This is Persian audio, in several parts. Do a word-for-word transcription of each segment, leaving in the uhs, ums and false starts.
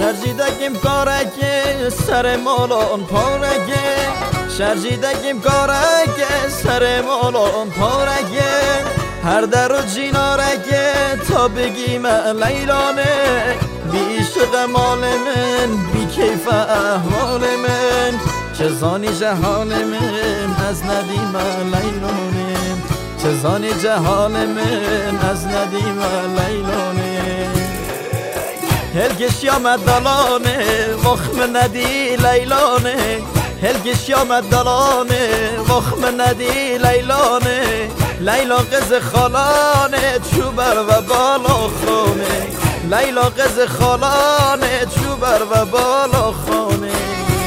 شرجیدگیم کارگه سر مالان پارگه شرجیدگیم کارگه سر مالان پارگه هر در و جینارگه تا بگیم لیلانه بی عشق مال من بی کیف احوال من چه زانی جهان من از ندیم لیلانه چه زانی جهان من از ندیم لیلانه هلگش یامد دلانه وخم ندی لیلانه هلگش یامد دلانه وخم ندی لیلانه لیلا قز خالانه چوبر و بالا خانه لیلا قز خالانه چوبر و بالا خانه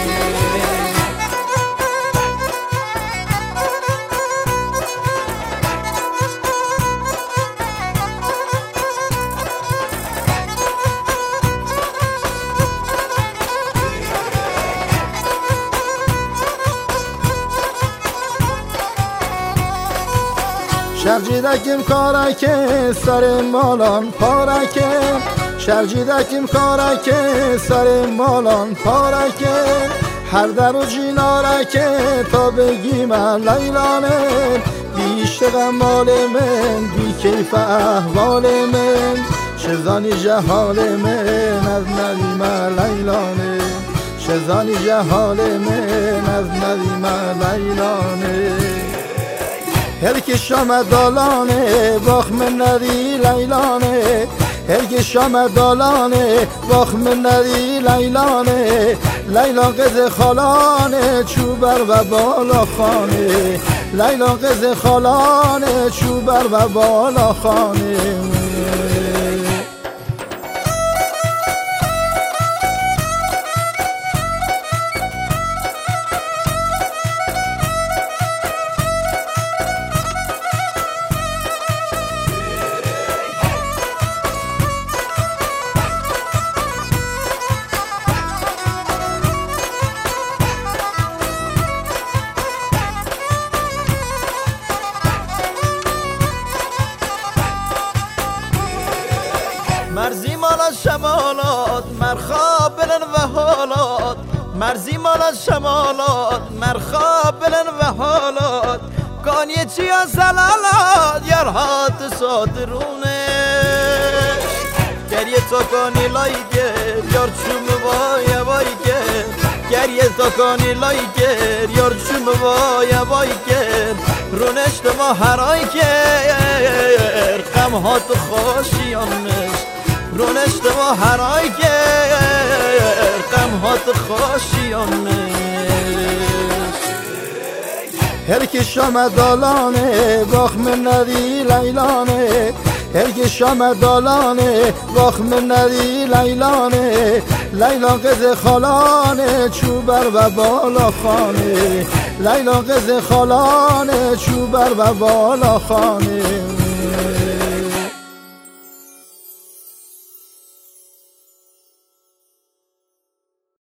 شرجیدگیم کارکه سر مالان پارکه شرجیدگیم کارکه سر مالان پارکه هر در و جینارکه تا بگیم لیلانه بی عشق مال من بی کیف احوال من چه زانی جهال من از ندیم لیلانه چه زانی جهال من از ندیم لیلانه هرگی شام دالانه وخم ندی لیلانه هرگی شام دالانه وخم ندی لیلانه لیلا قز خالانه چوبر و بالا خانه لیلا قز خالانه چوبر و بالا خانه مرزی مال از شمالات مرخاب بلن و حالات مرزی مال از شمالات مرخاب بلن و حالات کانیه چی از زلالات یارهات صادرونه گریه تا کانی لایگر یار چوم وای وایگر گریه تا کانی لایگر یار چوم وای وایگر رونشت ما هرایگر غمهات خوشیانش رونشت و هرای گر غمهات خوشیانش هرگی شام دالانه وخم ندی لیلانه هرگی شام دالانه وخم ندی لیلانه لیلا قز خالانه چوبر و بالا خانه لیلا قز خالانه چوبر و بالا خانه